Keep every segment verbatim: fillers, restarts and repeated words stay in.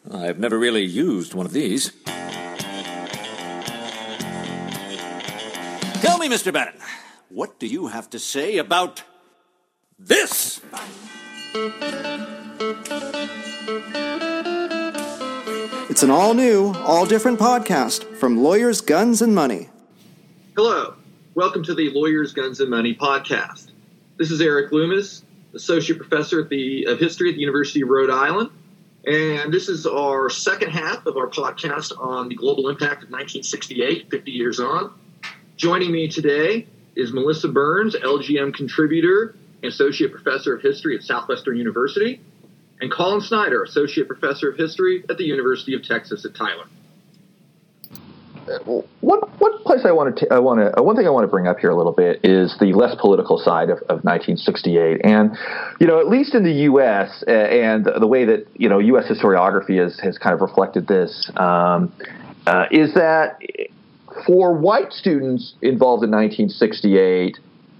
I've never really used one of these. Tell me, Mister Bannon, what do you have to say about this? It's an all-new, all-different podcast from Lawyers, Guns, and Money. Hello. Welcome to the Lawyers, Guns, and Money podcast. This is Eric Loomis, Associate Professor at the, of History at the University of Rhode Island. And this is our second half of our podcast on the global impact of nineteen sixty-eight, fifty years on. Joining me today is Melissa Burns, L G M contributor and Associate Professor of History at Southwestern University, and Colin Snyder, Associate Professor of History at the University of Texas at Tyler. One, one place I want to, I want to, one thing I want to bring up here a little bit is the less political side of, of nineteen sixty-eight, and you know, at least in the U S uh, and the way that you know U S historiography has has kind of reflected this um, uh, is that for white students involved in nineteen sixty-eight,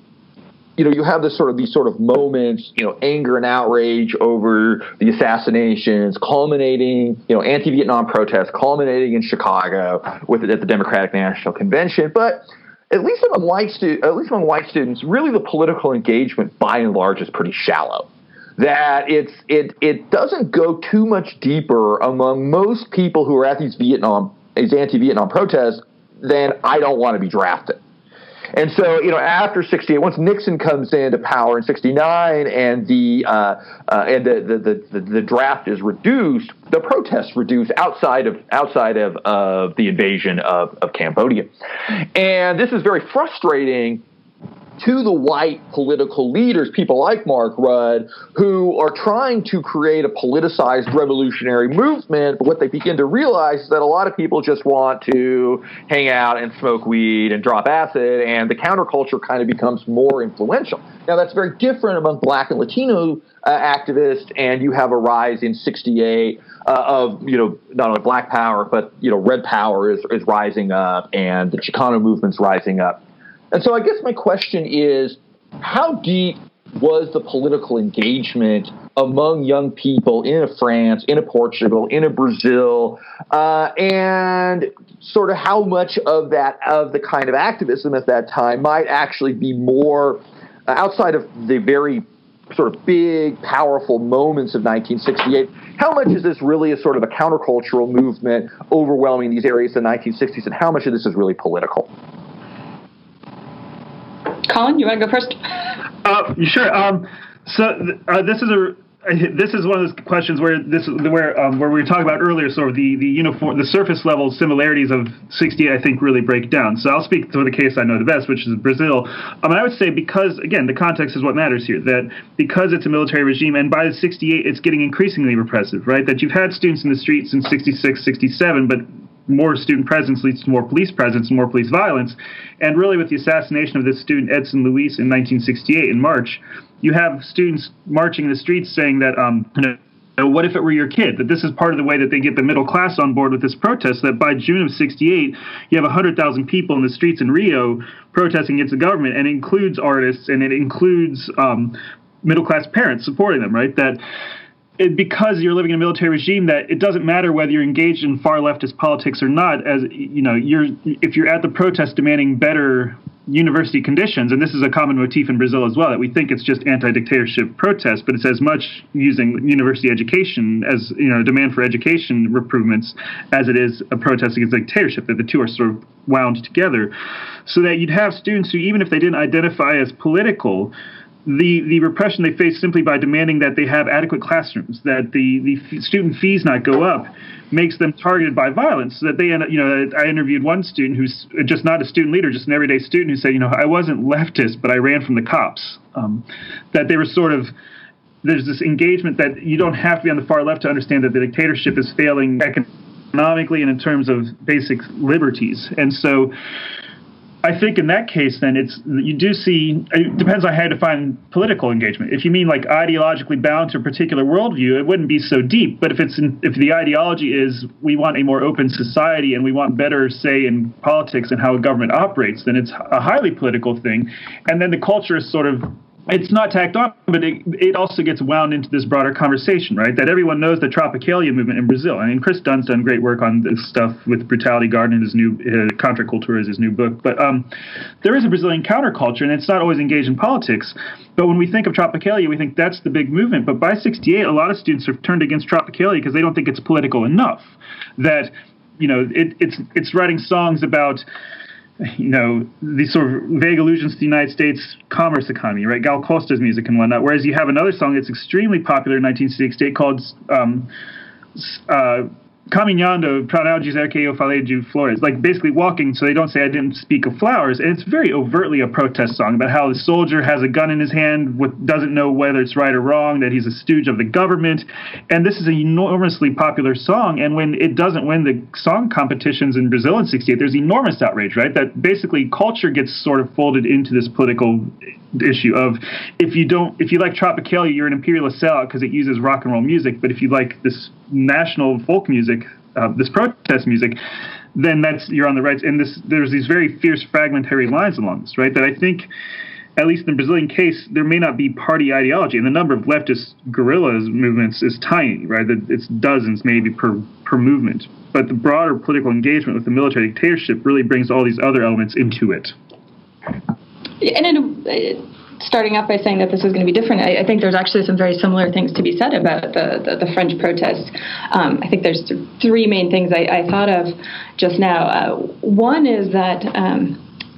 you know, you have this sort of these sort of moments, you know, anger and outrage over the assassinations, culminating, you know, anti-Vietnam protests, culminating in Chicago with it at the Democratic National Convention. But at least among white stu- at least among white students, really the political engagement by and large is pretty shallow. That it's it it doesn't go too much deeper among most people who are at these Vietnam these anti-Vietnam protests than I don't want to be drafted. And so, you know, after sixty-eight, once Nixon comes into power in sixty-nine, and the uh, uh, and the the, the the draft is reduced, the protests reduce outside of outside of of the invasion of of Cambodia, and this is very frustrating to the white political leaders, people like Mark Rudd, who are trying to create a politicized revolutionary movement. But what they begin to realize is that a lot of people just want to hang out and smoke weed and drop acid, and the counterculture kind of becomes more influential. Now, that's very different among Black and Latino uh, activists, and you have a rise in sixty-eight uh, of, you know, not only Black power, but, you know, Red power is, is rising up, and the Chicano movement's rising up. And so I guess my question is, how deep was the political engagement among young people in a France, in a Portugal, in a Brazil, uh, and sort of how much of that, of the kind of activism at that time might actually be more uh, outside of the very sort of big, powerful moments of nineteen sixty-eight, how much is this really a sort of a countercultural movement overwhelming these areas in the nineteen sixties, and how much of this is really political? Colin, you want to go first? Uh, sure. Um, so uh, this is a this is one of those questions where this where um, where we were talking about earlier, sort of the the uniform, the surface level similarities of sixty-eight, I think, really break down. So I'll speak to the case I know the best, which is Brazil. Um, and I would say, because again, the context is what matters here. That because it's a military regime, and by the sixty-eight, it's getting increasingly repressive. Right? That you've had students in the streets in sixty-six, sixty-seven, but more student presence leads to more police presence and more police violence. And really, with the assassination of this student, Edson Luis, in nineteen sixty-eight, in March, you have students marching in the streets saying that, um, you know, what if it were your kid? That this is part of the way that they get the middle class on board with this protest, that by June of sixty-eight, you have one hundred thousand people in the streets in Rio protesting against the government, and it includes artists, and it includes um, middle-class parents supporting them, right? That It, because you're living in a military regime, that it doesn't matter whether you're engaged in far leftist politics or not. As you know, you're if you're at the protest demanding better university conditions, and this is a common motif in Brazil as well, that we think it's just anti-dictatorship protests, but it's as much using university education as, you know, demand for education improvements as it is a protest against dictatorship. That the two are sort of wound together, so that you'd have students who, even if they didn't identify as political, the the repression they face simply by demanding that they have adequate classrooms, that the, the student fees not go up, makes them targeted by violence. So that they end up, you know, I interviewed one student who's just not a student leader, just an everyday student, who said, you know, I wasn't leftist, but I ran from the cops. Um, that they were sort of, there's this engagement that you don't have to be on the far left to understand that the dictatorship is failing economically and in terms of basic liberties. And so I think in that case, then, it's you do see, it depends on how you define political engagement. If you mean like ideologically bound to a particular worldview, it wouldn't be so deep. But if it's in, if the ideology is we want a more open society and we want better say in politics and how a government operates, then it's a highly political thing. And then the culture is sort of it's not tacked on, but it, it also gets wound into this broader conversation, right? That everyone knows the Tropicalia movement in Brazil. I mean, Chris Dunn's done great work on this stuff with Brutality Garden in his new uh, Contracultura is his new book. But um, there is a Brazilian counterculture, and it's not always engaged in politics. But when we think of Tropicalia, we think that's the big movement. But by sixty-eight, a lot of students have turned against Tropicalia because they don't think it's political enough. That, you know, it, it's it's writing songs about, you know, these sort of vague allusions to the United States commerce economy, right? Gal Costa's music and whatnot. Whereas you have another song that's extremely popular in nineteen sixty-eight called um, uh, Caminhando para não dizer que eu falei de flores, like basically walking so they don't say I didn't speak of flowers. And it's very overtly a protest song about how the soldier has a gun in his hand, with, doesn't know whether it's right or wrong, that he's a stooge of the government. And this is an enormously popular song. And when it doesn't win the song competitions in Brazil in sixty-eight, there's enormous outrage, right? That basically culture gets sort of folded into this political issue of if you don't, if you like Tropicalia, you're an imperialist sellout because it uses rock and roll music. But if you like this national folk music, uh, this protest music, then that's you're on the right. And this there's these very fierce fragmentary lines along this, right? That I think, at least in the Brazilian case, there may not be party ideology, and the number of leftist guerrillas movements is tiny, right? It's dozens maybe per per movement. But the broader political engagement with the military dictatorship really brings all these other elements into it. And in, uh, starting off by saying that this is going to be different, I, I think there's actually some very similar things to be said about the, the, the French protests. Um, I think there's th- three main things I, I thought of just now. Uh, one is that um,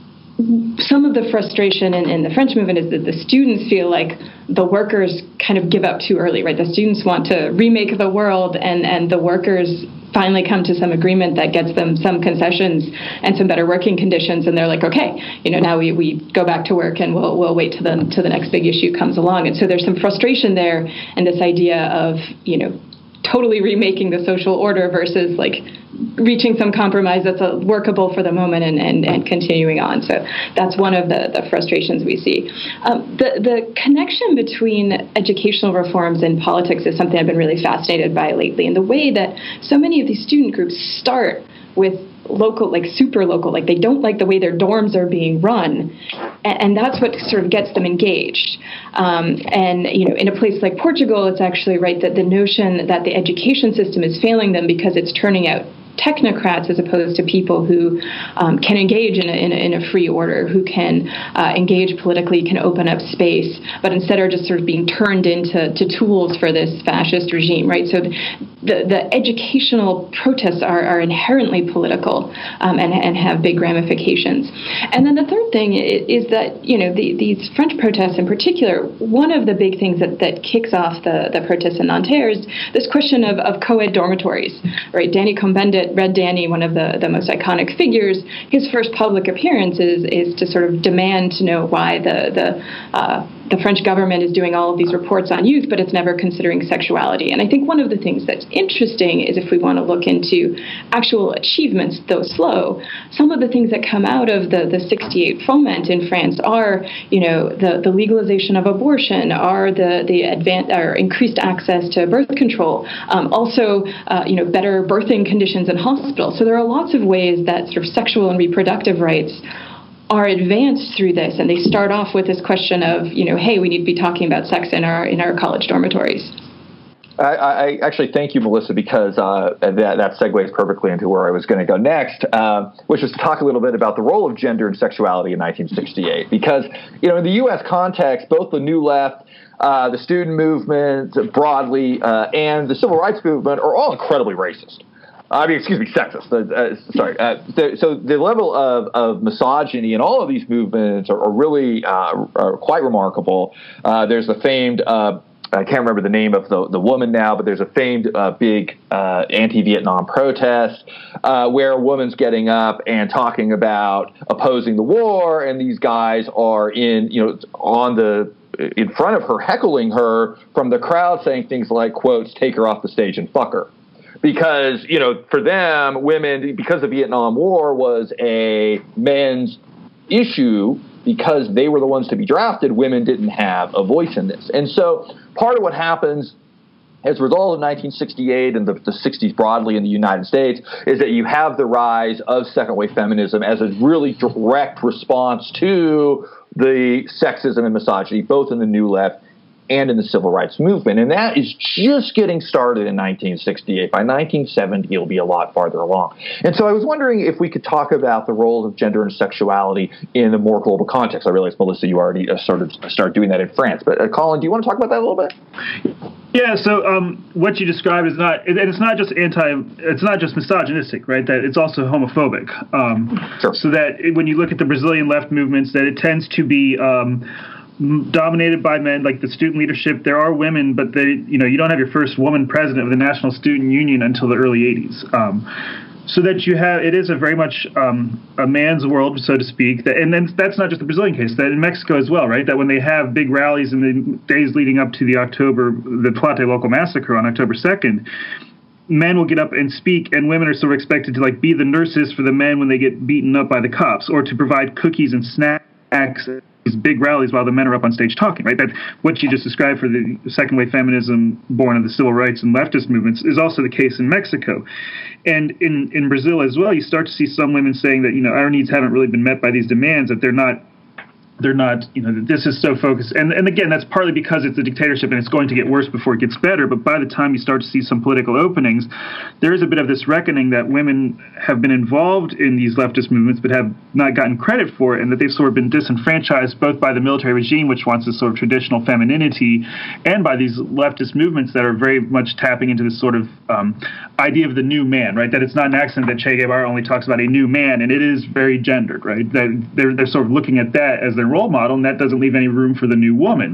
some of the frustration in, in the French movement is that the students feel like the workers kind of give up too early, right? The students want to remake the world, and, and the workers finally come to some agreement that gets them some concessions and some better working conditions, and they're like, okay, you know, now we, we go back to work and we'll we'll wait till the till the next big issue comes along. And so there's some frustration there, and this idea of, you know, totally remaking the social order versus like reaching some compromise that's uh, workable for the moment and, and, and continuing on. So that's one of the, the frustrations we see. Um, the, the connection between educational reforms and politics is something I've been really fascinated by lately, and the way that so many of these student groups start with local, like super local, like they don't like the way their dorms are being run, and, and that's what sort of gets them engaged. Um, and, you know, in a place like Portugal, it's actually right that the notion that the education system is failing them because it's turning out technocrats as opposed to people who um, can engage in a, in, a, in a free order, who can uh, engage politically, can open up space, but instead are just sort of being turned into to tools for this fascist regime, right? So the, the educational protests are, are inherently political um, and, and have big ramifications. And then the third thing is, is that, you know, the, these French protests in particular, one of the big things that, that kicks off the, the protests in Nanterre is this question of, of co-ed dormitories, right? Danny Cohn-Bendit, Red Danny, one of the, the most iconic figures, his first public appearance is, is to sort of demand to know why the the uh, the French government is doing all of these reports on youth, but it's never considering sexuality. And I think one of the things that's interesting is if we want to look into actual achievements, though slow, some of the things that come out of the, the sixty-eight foment in France are, you know, the, the legalization of abortion, are the, the advan- or increased access to birth control, um, also, uh, you know, better birthing conditions in hospitals. So there are lots of ways that sort of sexual and reproductive rights are advanced through this, and they start off with this question of, you know, hey, we need to be talking about sex in our in our college dormitories. I, I actually thank you, Melissa, because uh, that, that segues perfectly into where I was going to go next, uh, which was to talk a little bit about the role of gender and sexuality in nineteen sixty-eight. Because, you know, in the U S context, both the New Left, uh, the student movement broadly, uh, and the civil rights movement are all incredibly racist. I mean, excuse me, sexist. Uh, sorry. Uh, so, so the level of, of misogyny in all of these movements are, are really uh, are quite remarkable. Uh, there's the famed, uh, I can't remember the name of the, the woman now, but there's a famed uh, big uh, anti-Vietnam protest uh, where a woman's getting up and talking about opposing the war, and these guys are in, you know, on the in front of her, heckling her from the crowd, saying things like, quotes, "Take her off the stage and fuck her." Because, you know, for them, women, because the Vietnam War was a men's issue, because they were the ones to be drafted, women didn't have a voice in this. And so part of what happens as a result of nineteen sixty-eight and the, the sixties broadly in the United States, is that you have the rise of second-wave feminism as a really direct response to the sexism and misogyny, both in the New Left and in the civil rights movement. And that is just getting started in nineteen sixty-eight. By nineteen seventy, it'll be a lot farther along. And so I was wondering if we could talk about the roles of gender and sexuality in a more global context. I realize, Melissa, you already uh, sort of started doing that in France. But uh, Colin, do you want to talk about that a little bit? Yeah, so um, what you described is not, and it's not just anti, it's not just misogynistic, right? That it's also homophobic. Um, sure. So that when you look at the Brazilian left movements, that it tends to be um, dominated by men, like the student leadership. There are women, but they, you know, you don't have your first woman president of the National Student Union until the early eighties. Um, So that you have, it is a very much um, a man's world, so to speak. That, and then that's not just the Brazilian case. That in Mexico as well, right? That when they have big rallies in the days leading up to the October, the Tlatelolco massacre on October second, men will get up and speak, and women are sort of expected to like be the nurses for the men when they get beaten up by the cops, or to provide cookies and snacks at these big rallies while the men are up on stage talking, right? That what you just described for the second wave feminism born of the civil rights and leftist movements is also the case in Mexico. And in, in Brazil as well, you start to see some women saying that, you know, our needs haven't really been met by these demands, that they're not they're not, you know, this is so focused. And, and again, that's partly because it's a dictatorship and it's going to get worse before it gets better. But by the time you start to see some political openings, there is a bit of this reckoning that women have been involved in these leftist movements but have not gotten credit for it, and that they've sort of been disenfranchised both by the military regime, which wants this sort of traditional femininity, and by these leftist movements that are very much tapping into this sort of um, idea of the new man, right? That it's not an accident that Che Guevara only talks about a new man, and it is very gendered, right? That they're, they're sort of looking at that as their role model, and that doesn't leave any room for the new woman.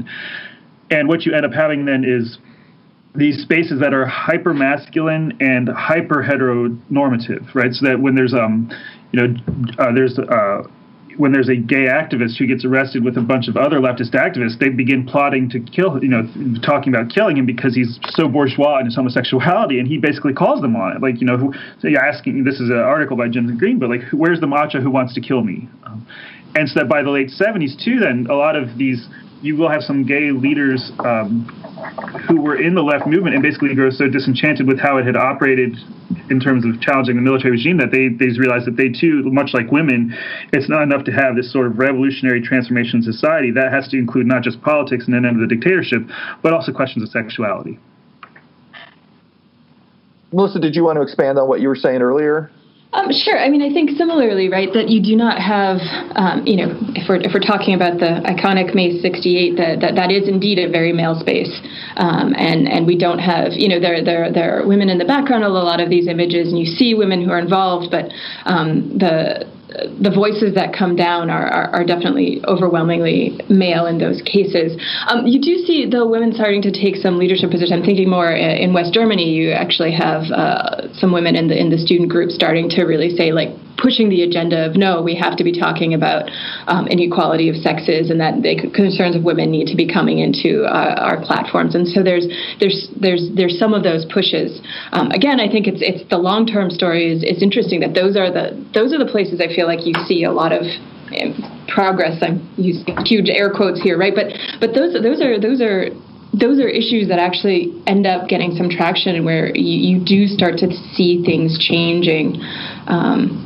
And what you end up having then is these spaces that are hyper masculine and hyper heteronormative, right? So that when there's um, you know, uh, there's uh, when there's a gay activist who gets arrested with a bunch of other leftist activists, they begin plotting to kill, you know, talking about killing him because he's so bourgeois in his homosexuality, and he basically calls them on it. Like, you know, who, so you're asking, this is an article by Jim Green, but like, where's the macho who wants to kill me? Um, and so that by the late seventies, too, then a lot of these, you will have some gay leaders um, who were in the left movement and basically grow so disenchanted with how it had operated in terms of challenging the military regime that they, they realized that they, too, much like women, it's not enough to have this sort of revolutionary transformation in society. That has to include not just politics and an end of the dictatorship, but also questions of sexuality. Melissa, did you want to expand on what you were saying earlier? Um, sure. I mean, I think similarly, right, that you do not have, um, you know, if we're if we're talking about the iconic May sixty-eight, that that, that is indeed a very male space, um, and and we don't have, you know, there there there are women in the background of a lot of these images, and you see women who are involved, but um, the the voices that come down are, are, are definitely overwhelmingly male in those cases. Um, you do see, though, women starting to take some leadership positions. I'm thinking more in West Germany. You actually have uh, some women in the in the student group starting to really say, like, pushing the agenda of, no, we have to be talking about um, inequality of sexes, and that the concerns of women need to be coming into uh, our platforms. And so there's there's there's there's some of those pushes. Um, again, I think it's it's the long-term story is, is interesting, that those are the those are the places I feel like you see a lot of um, progress. I'm using huge air quotes here, right? But but those those are those are those are issues that actually end up getting some traction, and where you, you do start to see things changing Um,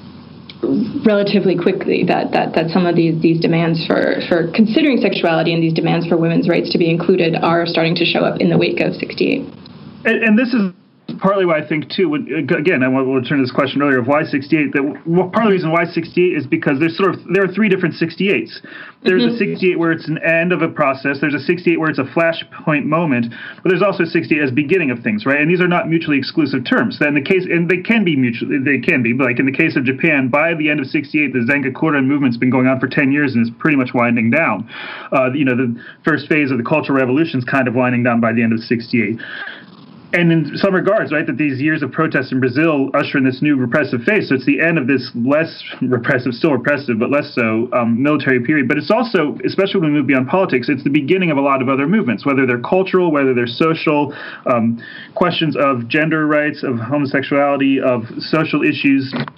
relatively quickly, that, that, that some of these, these demands for, for considering sexuality and these demands for women's rights to be included are starting to show up in the wake of sixty-eight. And, and this is partly why I think, too, when, again, I want to return to this question earlier of why sixty-eight, that well, part of the reason why sixty-eight is because there's sort of, there are three different sixty-eights. There's mm-hmm. a sixty-eight where it's an end of a process. There's a sixty-eight where it's a flashpoint moment, but there's also sixty-eight as beginning of things, right? And these are not mutually exclusive terms. That in the case, and they can be mutually, they can be, but like in the case of Japan, by the end of sixty-eight, the Zengakuren movement's been going on for ten years and is pretty much winding down. Uh, you know, the first phase of the Cultural Revolution is kind of winding down by the end of sixty-eight. And in some regards, right, that these years of protest in Brazil usher in this new repressive phase. So it's the end of this less repressive, still repressive, but less so, um, military period. But it's also, especially when we move beyond politics, it's the beginning of a lot of other movements, whether they're cultural, whether they're social, um, questions of gender rights, of homosexuality, of social issues.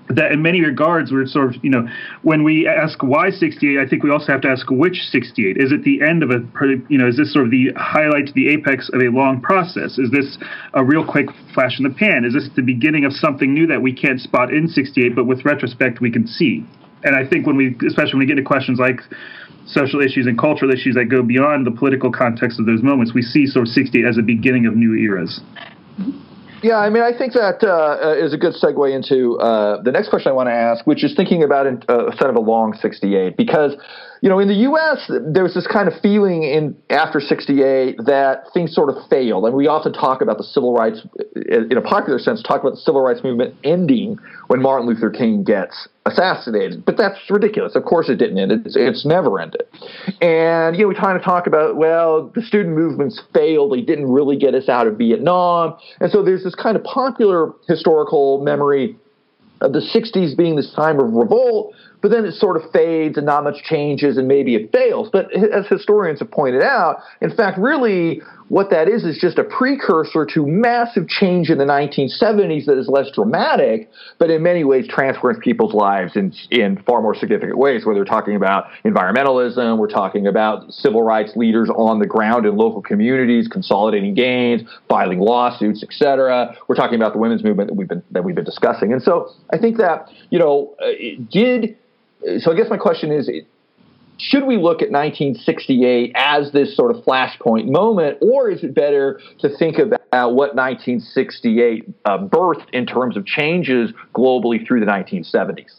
that in many regards we're sort of, you know, when we ask why sixty-eight, I think we also have to ask which sixty-eight. Is it the end of a, you know, is this sort of the highlight, the apex of a long process? Is this a real quick flash in the pan? Is this the beginning of something new that we can't spot in sixty-eight, but with retrospect we can see? And I think when we, especially when we get into questions like social issues and cultural issues that go beyond the political context of those moments, we see sort of sixty-eight as a beginning of new eras. Yeah, I mean, I think that uh, is a good segue into uh, the next question I want to ask, which is thinking about a uh, set of a long sixty-eight. Because, you know, in the U S, there's this kind of feeling in after sixty-eight that things sort of failed. And we often talk about the civil rights, in a popular sense, talk about the civil rights movement ending when Martin Luther King gets assassinated. But that's ridiculous. Of course it didn't end. It's, it's never ended. And, you know, we kind of talk about, well, the student movements failed. They didn't really get us out of Vietnam. And so there's this kind of popular historical memory of the sixties being this time of revolt, but then it sort of fades and not much changes and maybe it fails. But as historians have pointed out, in fact, really what that is is just a precursor to massive change in the nineteen seventies that is less dramatic, but in many ways transforms people's lives in, in far more significant ways, whether we're talking about environmentalism, we're talking about civil rights leaders on the ground in local communities, consolidating gains, filing lawsuits, et cetera. We're talking about the women's movement that we've been, that we've been discussing. And so I think that, you know, it did, so I guess my question is, should we look at nineteen sixty-eight as this sort of flashpoint moment, or is it better to think about what nineteen sixty-eight uh, birthed in terms of changes globally through the nineteen seventies?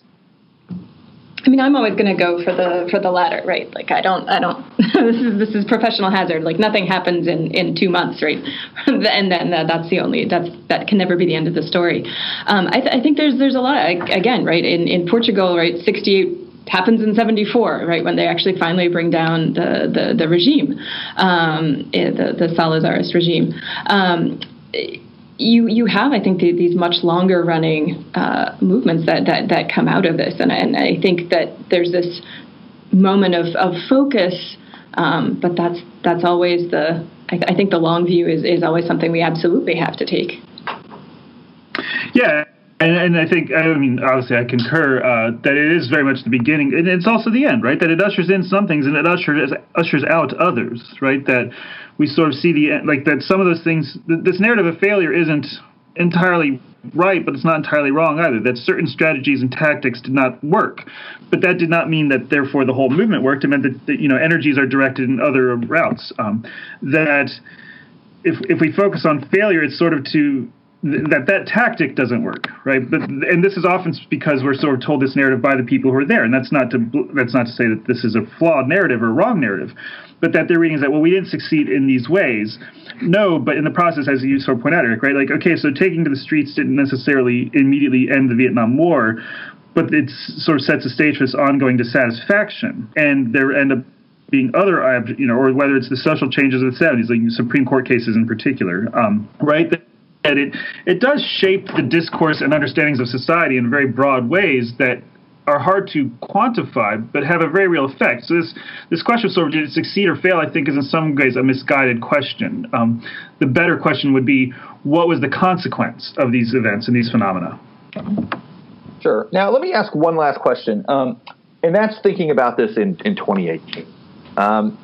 I mean, I'm always going to go for the for the latter, right? Like, I don't, I don't. this is this is professional hazard. Like, nothing happens in, in two months, right? and then uh, that's the only that's that can never be the end of the story. Um, I, th- I think there's there's a lot of, again, right? In in Portugal, right? sixty-eight happens in seventy-four, right, when they actually finally bring down the the, the regime, um, the the Salazarist regime. Um, You you have, I think, the, these much longer running uh, movements that, that, that come out of this, and and I think that there's this moment of, of focus, um, but that's that's always the I, I think the long view is, is always something we absolutely have to take. Yeah. And, and I think, I mean, obviously I concur uh, that it is very much the beginning, and it's also the end, right? That it ushers in some things and it ushers ushers out others, right? That we sort of see the end, like that some of those things, this narrative of failure isn't entirely right, but it's not entirely wrong either. That certain strategies and tactics did not work, but that did not mean that therefore the whole movement worked. It meant that, that you know, energies are directed in other routes. Um, that if if we focus on failure, it's sort of to that that tactic doesn't work, right? But and this is often because we're sort of told this narrative by the people who are there, and that's not to that's not to say that this is a flawed narrative or a wrong narrative, but that their reading is that, well, we didn't succeed in these ways. No, but in the process, as you sort of point out, Eric, right? Like, okay, so taking to the streets didn't necessarily immediately end the Vietnam War, but it sort of sets the stage for this ongoing dissatisfaction, and there end up being other, you know, or whether it's the social changes of the seventies, like Supreme Court cases in particular, um, right? That, And it, it does shape the discourse and understandings of society in very broad ways that are hard to quantify, but have a very real effect. So this this question of sort of did it succeed or fail, I think, is in some ways a misguided question. Um, the better question would be, what was the consequence of these events and these phenomena? Sure. Now, let me ask one last question, um, and that's thinking about this in, in twenty eighteen. Um,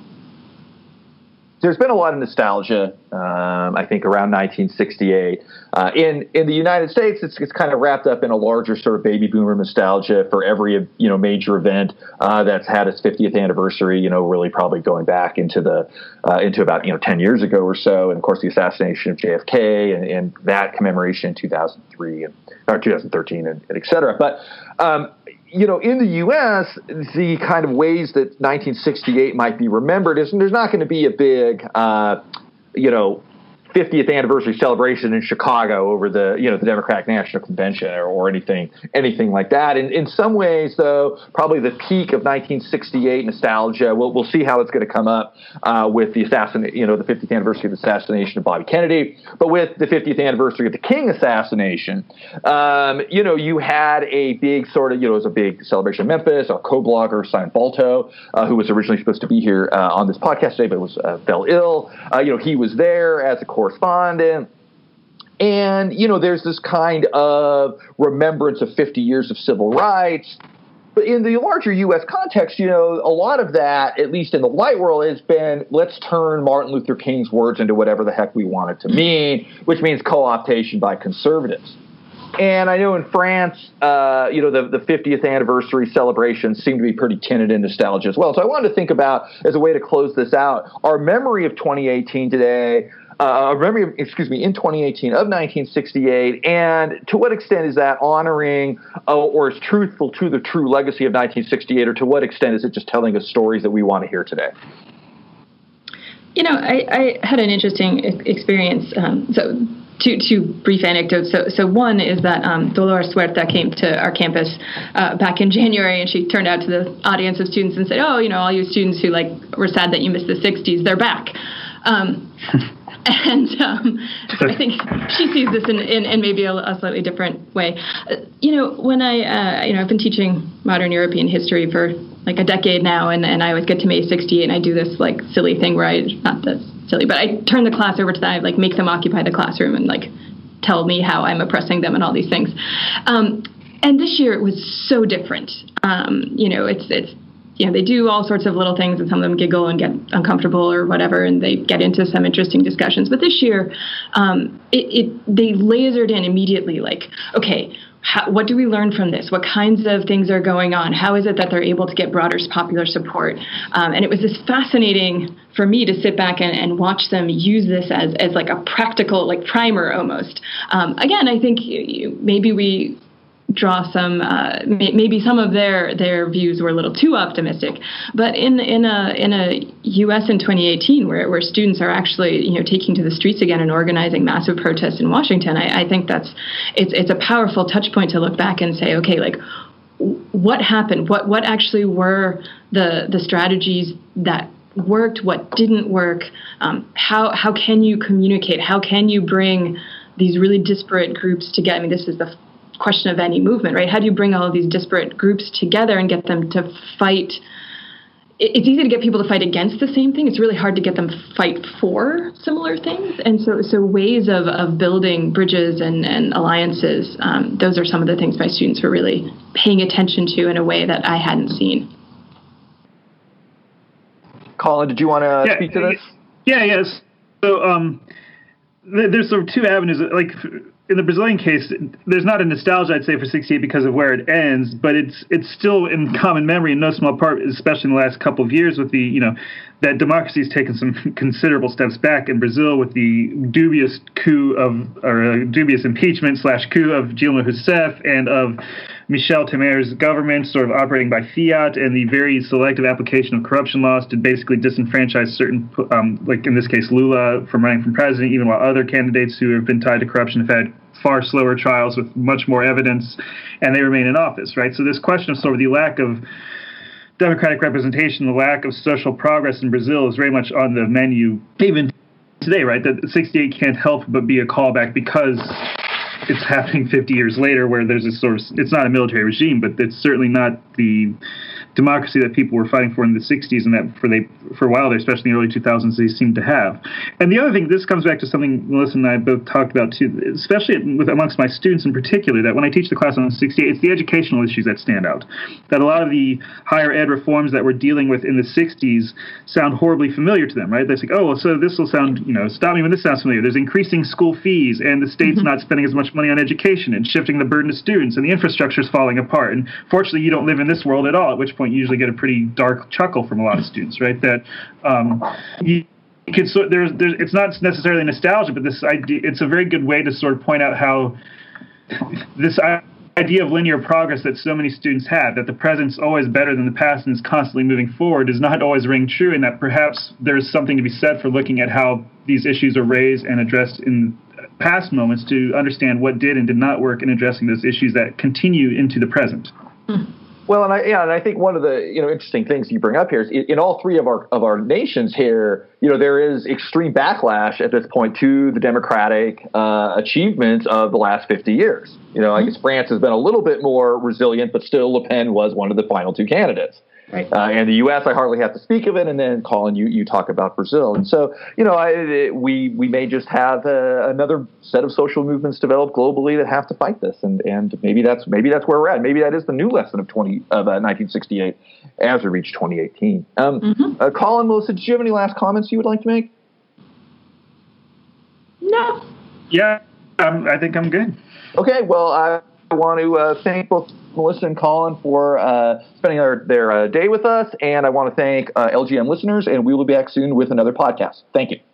There's been a lot of nostalgia, um, I think, around nineteen sixty-eight. Uh, in in the United States, it's, it's kind of wrapped up in a larger sort of baby boomer nostalgia for every you know major event uh, that's had its fiftieth anniversary. You know, really probably going back into the uh, into about you know ten years ago or so, and of course the assassination of J F K and, and that commemoration in two thousand three and or two thousand thirteen and, and et cetera. But um, you know, in the U S, the kind of ways that nineteen sixty-eight might be remembered is there's not going to be a big, uh, you know, fiftieth anniversary celebration in Chicago over the, you know, the Democratic National Convention or, or anything, anything like that. And in some ways, though, probably the peak of nineteen sixty-eight nostalgia. We'll we'll see how it's going to come up uh, with the assassin, you know, the fiftieth anniversary of the assassination of Bobby Kennedy. But with the fiftieth anniversary of the King assassination, um, you know, you had a big sort of, you know, it was a big celebration in Memphis. Our co-blogger Simon Balto, uh, who was originally supposed to be here uh, on this podcast today, but was uh, fell ill. Uh, you know, he was there as a correspondent. And, you know, there's this kind of remembrance of fifty years of civil rights. But in the larger U S context, you know, a lot of that, at least in the white world, has been, let's turn Martin Luther King's words into whatever the heck we want it to mean, which means co-optation by conservatives. And I know in France, uh, you know, the, the fiftieth anniversary celebrations seem to be pretty tinted in nostalgia as well. So I wanted to think about, as a way to close this out, our memory of twenty eighteen today, uh, memory of, excuse me, in twenty eighteen of nineteen sixty-eight, and to what extent is that honoring uh, or is truthful to the true legacy of nineteen sixty-eight, or to what extent is it just telling us stories that we want to hear today? You know, I, I had an interesting experience. Um, so two, two brief anecdotes. So, so one is that um, Dolores Huerta came to our campus uh, back in January, and she turned out to the audience of students and said, "Oh, you know, all you students who like were sad that you missed the sixties, they're back." Um, And um, I think she sees this in, in, in maybe a, a slightly different way. Uh, you know, when I, uh, you know, I've been teaching modern European history for like a decade now, and, and I always get to May sixty-eight, and I do this like silly thing where I, not that silly, but I turn the class over to them, I like make them occupy the classroom and like tell me how I'm oppressing them and all these things. Um, and this year it was so different. Um, you know, it's, it's, you know, they do all sorts of little things, and some of them giggle and get uncomfortable or whatever, and they get into some interesting discussions. But this year, um, it, it they lasered in immediately, like, okay, how, what do we learn from this? What kinds of things are going on? How is it that they're able to get broader popular support? Um, and it was this fascinating for me to sit back and, and watch them use this as, as like a practical, like primer almost. Um, again, I think you, you, maybe we draw some, uh, may, maybe some of their their views were a little too optimistic, but in in a in a U S in twenty eighteen where where students are actually you know taking to the streets again and organizing massive protests in Washington, I, I think that's it's it's a powerful touch point to look back and say, okay, like what happened? What what actually were the the strategies that worked? What didn't work? Um, how how can you communicate? How can you bring these really disparate groups together? I mean, this is the question of any movement, right? How do you bring all of these disparate groups together and get them to fight? It's easy to get people to fight against the same thing. It's really hard to get them to fight for similar things. And so, so ways of, of building bridges and, and alliances, um, those are some of the things my students were really paying attention to in a way that I hadn't seen. Colin, did you want to yeah, speak to this? Yeah, yes. So um, there's sort of two avenues, like in the Brazilian case, there's not a nostalgia, I'd say, for sixty-eight because of where it ends, but it's it's still in common memory in no small part, especially in the last couple of years with the, you know, that democracy has taken some considerable steps back in Brazil with the dubious coup of, or uh, dubious impeachment slash coup of Dilma Rousseff and of Michel Temer's government sort of operating by fiat, and the very selective application of corruption laws to basically disenfranchise certain, um, like in this case, Lula from running for president, even while other candidates who have been tied to corruption have had far slower trials with much more evidence, and they remain in office, right? So this question of sort of the lack of democratic representation, the lack of social progress in Brazil is very much on the menu even today, right? That sixty-eight can't help but be a callback because it's happening fifty years later, where there's a sort of, it's not a military regime, but it's certainly not the democracy that people were fighting for in the sixties, and that for they for a while there, especially in the early two thousands, they seem to have. And the other thing, this comes back to something Melissa and I both talked about too, especially with amongst my students in particular, that when I teach the class on sixty-eight, it's the educational issues that stand out. That a lot of the higher ed reforms that we're dealing with in the sixties sound horribly familiar to them, right? They're like, oh, well, so this will sound, you know, stop me when this sounds familiar. There's increasing school fees, and the state's mm-hmm. not spending as much money on education and shifting the burden to students, and the infrastructure is falling apart. And fortunately, you don't live in this world at all, at which point you usually get a pretty dark chuckle from a lot of students, right? That um, you could so there's there's it's not necessarily nostalgia, but this idea, it's a very good way to sort of point out how this idea of linear progress that so many students have, that the present's always better than the past and is constantly moving forward, does not always ring true, and that perhaps there's something to be said for looking at how these issues are raised and addressed in past moments to understand what did and did not work in addressing those issues that continue into the present. Mm. Well, and I yeah, and I think one of the you know interesting things you bring up here is in, in all three of our of our nations here, you know, there is extreme backlash at this point to the democratic uh, achievements of the last fifty years. You know, I guess France has been a little bit more resilient, but still Le Pen was one of the final two candidates. Right. Uh, and the U S, I hardly have to speak of it. And then, Colin, you, you talk about Brazil. And so, you know, I, it, we we may just have uh, another set of social movements develop globally that have to fight this. And and maybe that's maybe that's where we're at. Maybe that is the new lesson of twenty of uh, nineteen sixty-eight as we reach twenty eighteen. Um, mm-hmm. uh, Colin, Melissa, did you have any last comments you would like to make? No. Yeah, um, I think I'm good. Okay, well, I want to uh, thank both Melissa and Colin for uh, spending their, their uh, day with us, and I want to thank uh, L G M listeners, and we will be back soon with another podcast. Thank you.